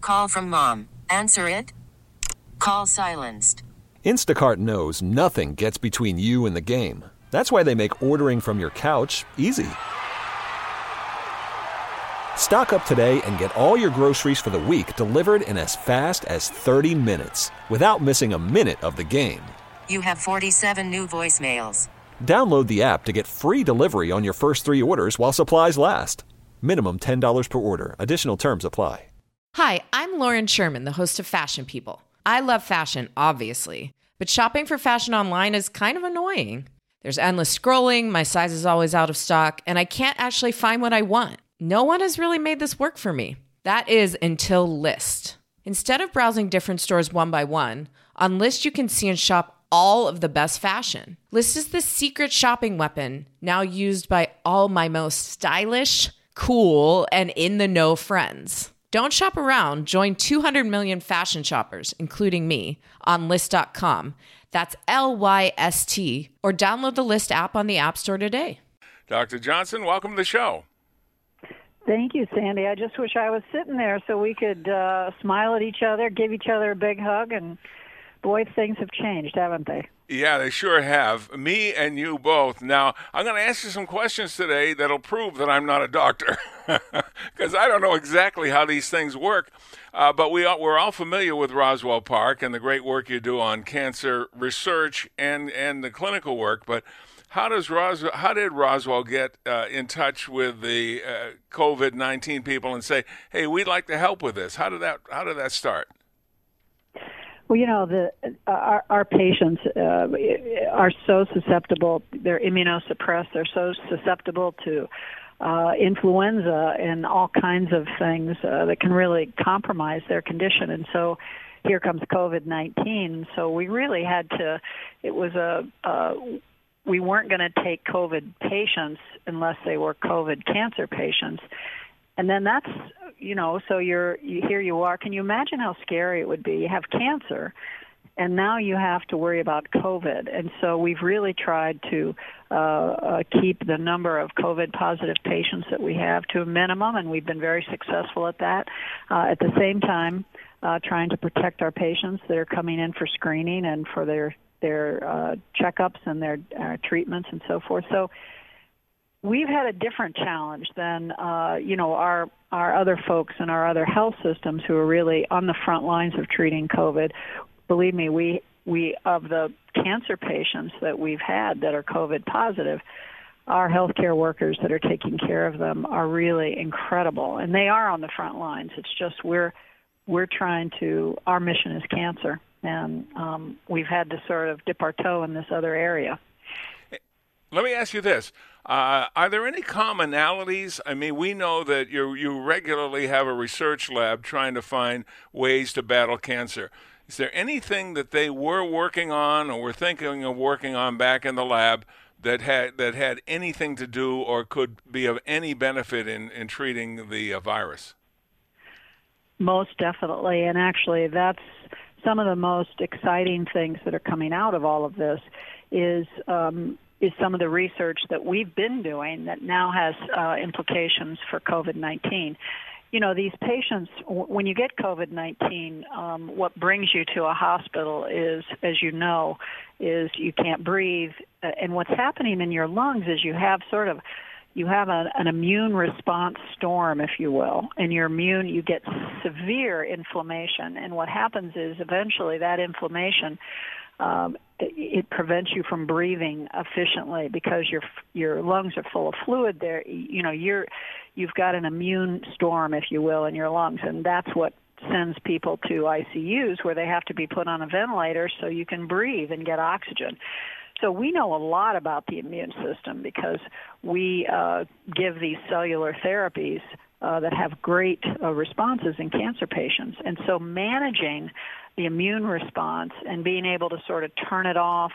Call from mom. Answer it. Call silenced. Instacart knows nothing gets between you and the game. That's why they make ordering from your couch easy. Stock up today and get all your groceries for the week delivered in as fast as 30 minutes without missing a minute of the game. You have 47 new voicemails. Download the app to get free delivery on your first 3 orders while supplies last. Minimum $10 per order. Additional terms apply. Hi, I'm Lauren Sherman, the host of Fashion People. I love fashion, obviously, but shopping for fashion online is kind of annoying. There's endless scrolling, my size is always out of stock, and I can't actually find what I want. No one has really made this work for me. That is until Lyst. Instead of browsing different stores one by one, on Lyst you can see and shop all of the best fashion. Lyst is the secret shopping weapon now used by all my most stylish, cool, and in-the-know friends. Don't shop around. Join 200 million fashion shoppers, including me, on Lyst.com. That's Lyst, or download the Lyst app on the App Store today. Dr. Johnson, welcome to the show. Thank you, Sandy. I just wish I was sitting there so we could smile at each other, give each other a big hug, and boy, things have changed, haven't they? Yeah, they sure have. Me and you both. Now, I'm going to ask you some questions today that'll prove that I'm not a doctor, because I don't know exactly how these things work. But we're all familiar with Roswell Park and the great work you do on cancer research and the clinical work. But how did Roswell get in touch with the COVID-19 people and say, "Hey, we'd like to help with this"? How did that start? Well, you know, our patients are so susceptible. They're immunosuppressed. They're so susceptible to influenza and all kinds of things that can really compromise their condition. And so here comes COVID-19. So we really had to, we weren't going to take COVID patients unless they were COVID cancer patients. And then that's, you know, so here you are. Can you imagine how scary it would be? You have cancer, and now you have to worry about COVID. And so we've really tried to keep the number of COVID-positive patients that we have to a minimum, and we've been very successful at that. At the same time, trying to protect our patients that are coming in for screening and for their checkups and their treatments and so forth. So we've had a different challenge than, our other folks and our other health systems who are really on the front lines of treating COVID. Believe me, we of the cancer patients that we've had that are COVID positive, our healthcare workers that are taking care of them are really incredible, and they are on the front lines. It's just we're trying to, our mission is cancer, and we've had to sort of dip our toe in this other area. Let me ask you this. Are there any commonalities? I mean, we know that you regularly have a research lab trying to find ways to battle cancer. Is there anything that they were working on or were thinking of working on back in the lab that had anything to do or could be of any benefit in treating the virus? Most definitely, and actually that's some of the most exciting things that are coming out of all of this is some of the research that we've been doing that now has implications for COVID-19. You know, these patients, when you get COVID-19, what brings you to a hospital is, as you know, is you can't breathe. And what's happening in your lungs is you have an immune response storm, if you will, and you get severe inflammation. And what happens is eventually that inflammation it prevents you from breathing efficiently because your lungs are full of fluid there. You know, you've got an immune storm, if you will, in your lungs, and that's what sends people to ICUs where they have to be put on a ventilator so you can breathe and get oxygen. So we know a lot about the immune system because we give these cellular therapies that have great responses in cancer patients. And so managing the immune response and being able to sort of turn it off,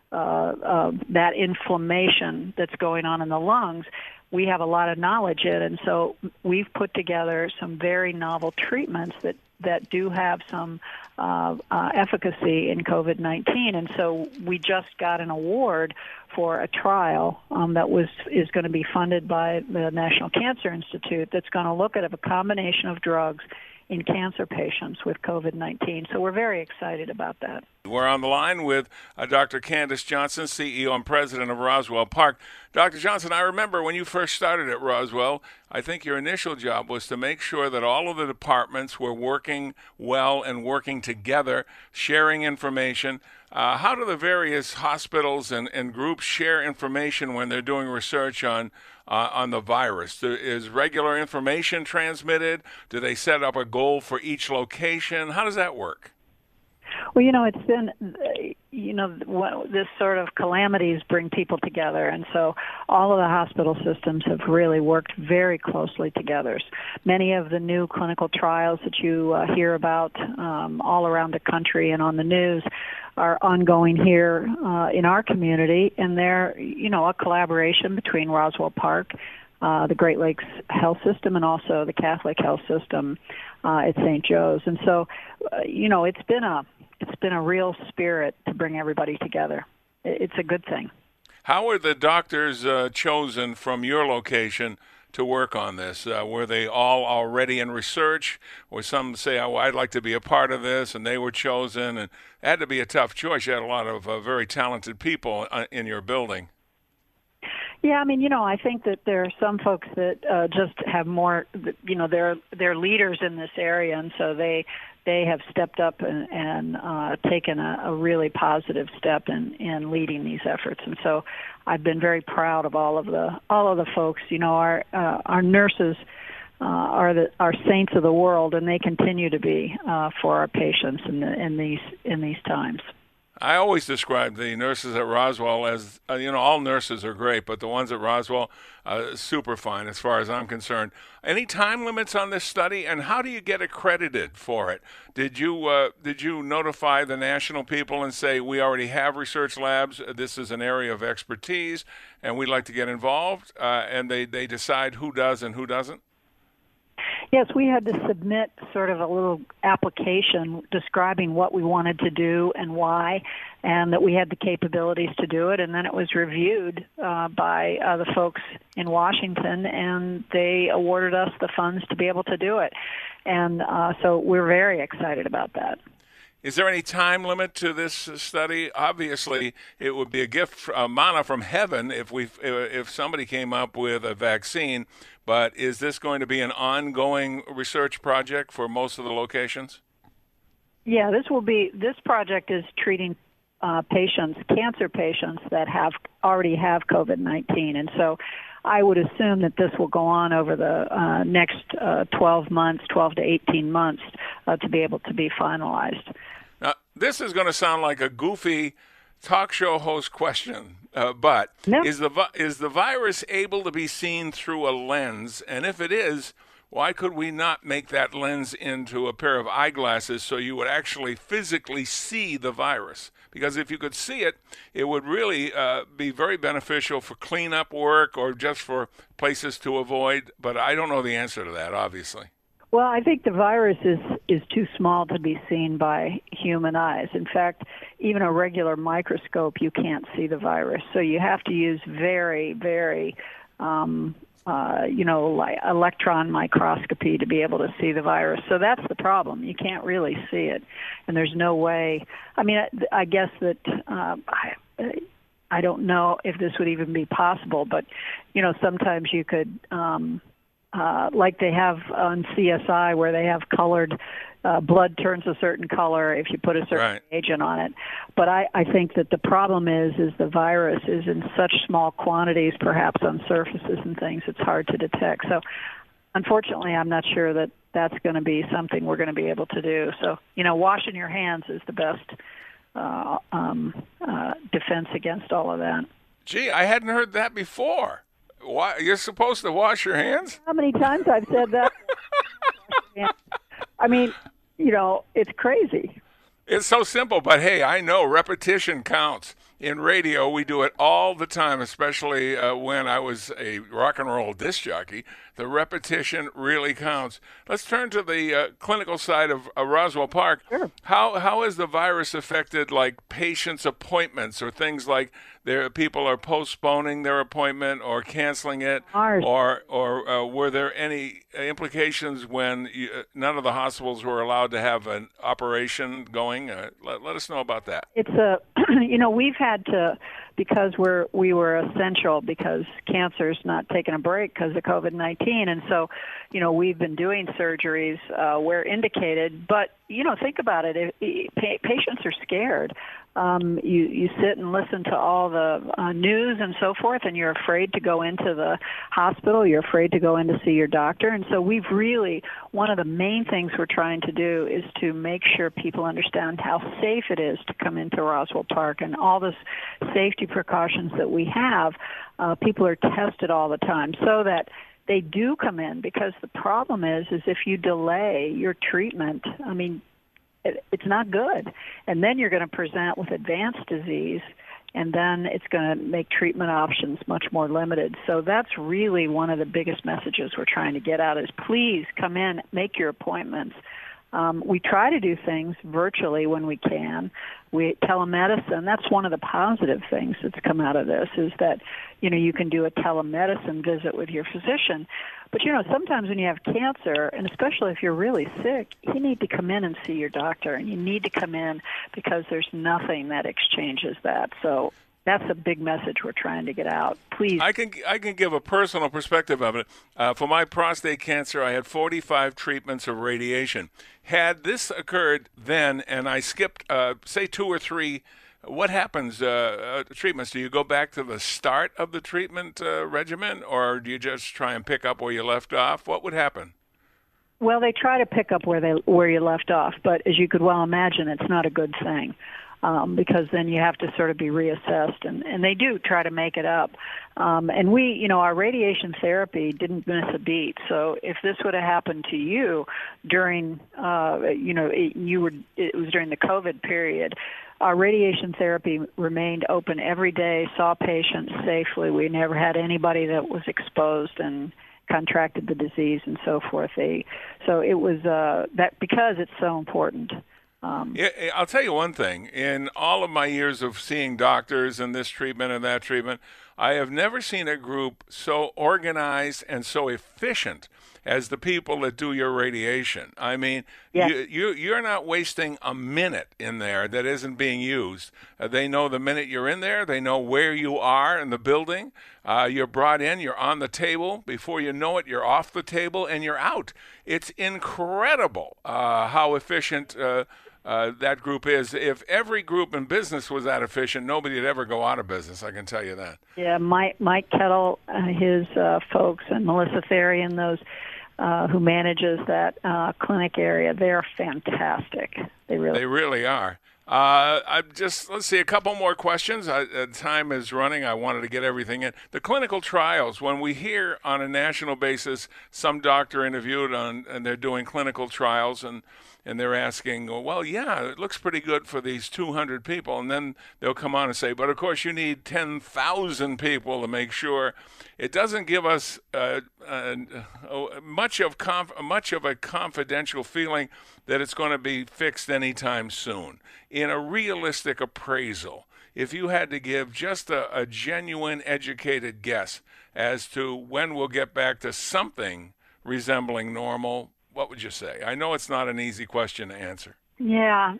that inflammation that's going on in the lungs, we have a lot of knowledge in. And so we've put together some very novel treatments that do have some efficacy in COVID-19. And so we just got an award for a trial that is going to be funded by the National Cancer Institute that's going to look at a combination of drugs in cancer patients with COVID-19. So we're very excited about that. We're on the line with Dr. Candace Johnson, CEO and president of Roswell Park. Dr. Johnson, I remember when you first started at Roswell, I think your initial job was to make sure that all of the departments were working well and working together, sharing information. How do the various hospitals and groups share information when they're doing research on the virus? Is regular information transmitted? Do they set up a goal for each location? How does that work? Well, it's been, this sort of calamities bring people together, and so all of the hospital systems have really worked very closely together. Many of the new clinical trials that you hear about all around the country and on the news are ongoing here in our community, and they're, a collaboration between Roswell Park, the Great Lakes Health System, and also the Catholic Health System at St. Joe's. And so, it's been a real spirit to bring everybody together. It's a good thing. How were the doctors chosen from your location to work on this? Were they all already in research, or some say, "Oh, I'd like to be a part of this," and they were chosen? And it had to be a tough choice. You had a lot of very talented people in your building. Yeah, I think that there are some folks that just have more, they're leaders in this area, and so they have stepped up and taken a really positive step in leading these efforts. And so I've been very proud of all of the folks. Our nurses are saints of the world, and they continue to be for our patients in these times. I always describe the nurses at Roswell as, all nurses are great, but the ones at Roswell, super fine as far as I'm concerned. Any time limits on this study, and how do you get accredited for it? Did you notify the national people and say, we already have research labs, this is an area of expertise, and we'd like to get involved, and they decide who does and who doesn't? Yes, we had to submit sort of a little application describing what we wanted to do and why, and that we had the capabilities to do it. And then it was reviewed by the folks in Washington, and they awarded us the funds to be able to do it. And so we're very excited about that. Is there any time limit to this study? Obviously, it would be a gift, manna from heaven, if somebody came up with a vaccine. But is this going to be an ongoing research project for most of the locations? Yeah, this project is treating cancer patients that already have COVID-19, and so I would assume that this will go on over the next 12 to 18 months to be able to be finalized. Now, this is going to sound like a goofy talk show host question, but no. Is the virus able to be seen through a lens? And if it is, why could we not make that lens into a pair of eyeglasses so you would actually physically see the virus? Because if you could see it, it would really be very beneficial for cleanup work or just for places to avoid. But I don't know the answer to that, obviously. Well, I think the virus is too small to be seen by human eyes. In fact, even a regular microscope, you can't see the virus. So you have to use very, very, like electron microscopy to be able to see the virus. So that's the problem. You can't really see it, and there's no way. I guess that I don't know if this would even be possible, but sometimes you could. Like they have on CSI, where they have colored blood turns a certain color if you put a certain agent on it. But I think that the problem is the virus is in such small quantities, perhaps on surfaces and things, it's hard to detect. So unfortunately, I'm not sure that that's going to be something we're going to be able to do. So, washing your hands is the best defense against all of that. Gee, I hadn't heard that before. Why, you're supposed to wash your hands? How many times I've said that? It's crazy. It's so simple, but hey, I know repetition counts. In radio, we do it all the time, especially when I was a rock and roll disc jockey. The repetition really counts. Let's turn to the clinical side of Roswell Park. Sure. How has the virus affected, like, patients' appointments or things like people are postponing their appointment or canceling it, Ours. or were there any implications when none of the hospitals were allowed to have an operation going? Let us know about that. It's we've had to, because we were essential, because cancer's not taking a break because of COVID-19, and so we've been doing surgeries where indicated. But think about it. Patients are scared. You sit and listen to all the news and so forth, and you're afraid to go into the hospital. You're afraid to go in to see your doctor. And so one of the main things we're trying to do is to make sure people understand how safe it is to come into Roswell Park and all the safety precautions that we have. People are tested all the time so that they do come in, because the problem is if you delay your treatment, it's not good. And then you're going to present with advanced disease, and then it's going to make treatment options much more limited. So that's really one of the biggest messages we're trying to get out is please come in, make your appointments. We try to do things virtually when we can. Telemedicine, that's one of the positive things that's come out of this, is that, you can do a telemedicine visit with your physician. But, sometimes when you have cancer, and especially if you're really sick, you need to come in and see your doctor, and you need to come in because there's nothing that exchanges that. So that's a big message we're trying to get out. Please. I can give a personal perspective of it. For my prostate cancer, I had 45 treatments of radiation. Had this occurred then, and I skipped, say, 2 or 3, what happens? Treatments? Do you go back to the start of the treatment regimen, or do you just try and pick up where you left off? What would happen? Well, they try to pick up where you left off, but as you could well imagine, it's not a good thing. Because then you have to sort of be reassessed, and they do try to make it up. And we, our radiation therapy didn't miss a beat. So if this would have happened to you during, it was during the COVID period, our radiation therapy remained open every day, saw patients safely. We never had anybody that was exposed and contracted the disease and so forth. So it was that because it's so important. Yeah, I'll tell you one thing. In all of my years of seeing doctors and this treatment and that treatment, I have never seen a group so organized and so efficient as the people that do your radiation. I mean, yes. You're not wasting a minute in there that isn't being used. They know the minute you're in there. They know where you are in the building. You're brought in. You're on the table. Before you know it, you're off the table and you're out. It's incredible how efficient that group is. If every group in business was that efficient, nobody would ever go out of business, I can tell you that. Yeah, Mike Kettle, his folks, and Melissa Therian, those who manages that clinic area, they're fantastic. They really are. Let's see, a couple more questions. Time is running. I wanted to get everything in. The clinical trials, when we hear on a national basis some doctor interviewed and they're doing clinical trials and they're asking, well, yeah, it looks pretty good for these 200 people. And then they'll come on and say, but of course you need 10,000 people to make sure. It doesn't give us much of a confidential feeling that it's going to be fixed anytime soon. In a realistic appraisal, if you had to give just a genuine educated guess as to when we'll get back to something resembling normal, what would you say? I know it's not an easy question to answer. Yeah,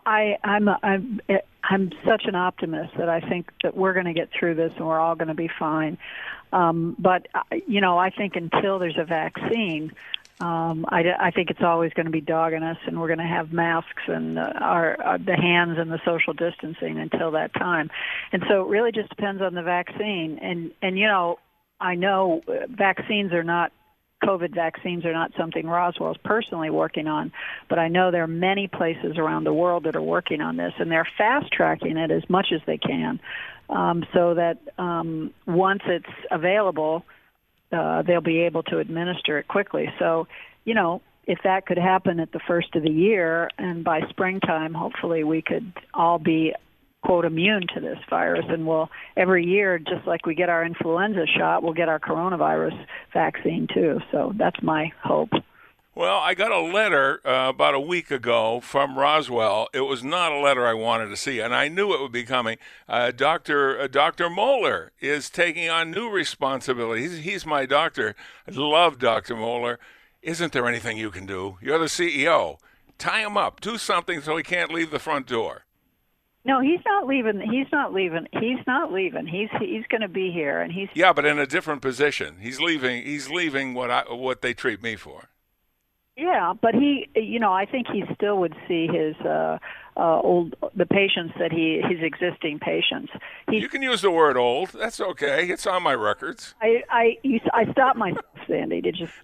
I'm such an optimist that I think that we're going to get through this and we're all going to be fine. But I think until there's a vaccine, I think it's always going to be dogging us, and we're going to have masks and the hands and the social distancing until that time. And so it really just depends on the vaccine. And I know COVID vaccines are not something Roswell is personally working on, but I know there are many places around the world that are working on this, and they're fast-tracking it as much as they can so that once it's available, they'll be able to administer it quickly. So, if that could happen at the first of the year, and by springtime, hopefully we could all be, quote, immune to this virus, and we'll, every year, just like we get our influenza shot, we'll get our coronavirus vaccine too. So that's my hope. Well, I got a letter about a week ago from Roswell. It was not a letter I wanted to see, and I knew it would be coming. Dr. Moeller is taking on new responsibilities. He's my doctor. I love Dr. Moeller. Isn't there anything you can do? You're the CEO. Tie him up. Do something so he can't leave the front door. No, he's not leaving. He's not leaving. He's going to be here, and he's. Yeah, but in a different position. He's leaving what they treat me for. Yeah, but I think he still would see his the patients his existing patients. You can use the word old. That's okay. It's on my records. I stopped myself, Sandy. Did you?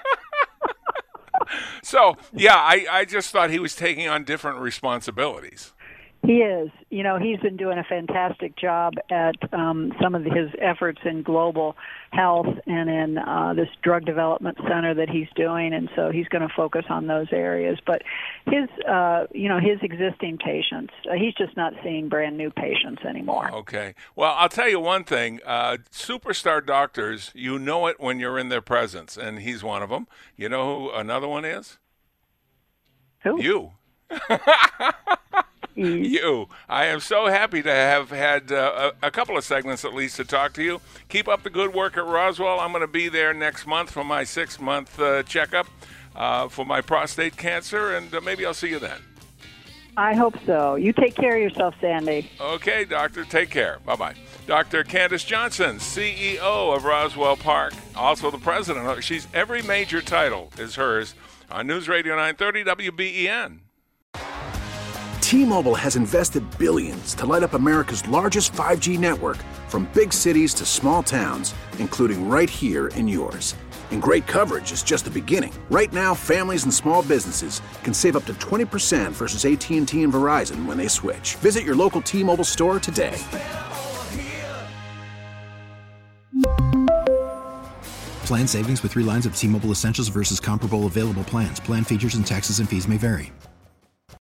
So yeah, I just thought he was taking on different responsibilities. He is. He's been doing a fantastic job at some of his efforts in global health and in this drug development center that he's doing, and so he's going to focus on those areas. But his existing patients, he's just not seeing brand new patients anymore. Okay. Well, I'll tell you one thing. Superstar doctors, you know it when you're in their presence, and he's one of them. You know who another one is? Who? You. You. I am so happy to have had a couple of segments at least to talk to you. Keep up the good work at Roswell. I'm going to be there next month for my 6-month checkup for my prostate cancer, and maybe I'll see you then. I hope so. You take care of yourself, Sandy. Okay, doctor. Take care. Bye-bye. Dr. Candace Johnson, CEO of Roswell Park, also the president. She's every major title is hers on News Radio 930 WBEN. T-Mobile has invested billions to light up America's largest 5G network, from big cities to small towns, including right here in yours. And great coverage is just the beginning. Right now, families and small businesses can save up to 20% versus AT&T and Verizon when they switch. Visit your local T-Mobile store today. Plan savings with 3 lines of T-Mobile Essentials versus comparable available plans. Plan features and taxes and fees may vary.